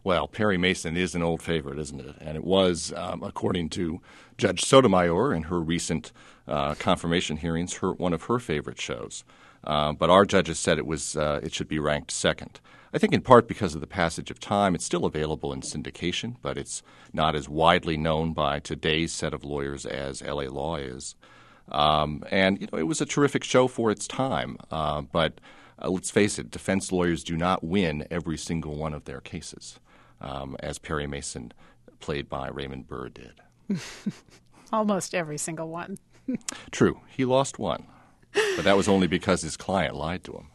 Well, Perry Mason is an old favorite, isn't it? And it was, according to Judge Sotomayor in her recent confirmation hearings, one of her favorite shows. But our judges said it should be ranked second. I think in part because of the passage of time. It's still available in syndication, but it's not as widely known by today's set of lawyers as L.A. Law is. And it was a terrific show for its time. But let's face it, defense lawyers do not win every single one of their cases, as Perry Mason, played by Raymond Burr, did. Almost every single one. True. He lost one. But that was only because his client lied to him.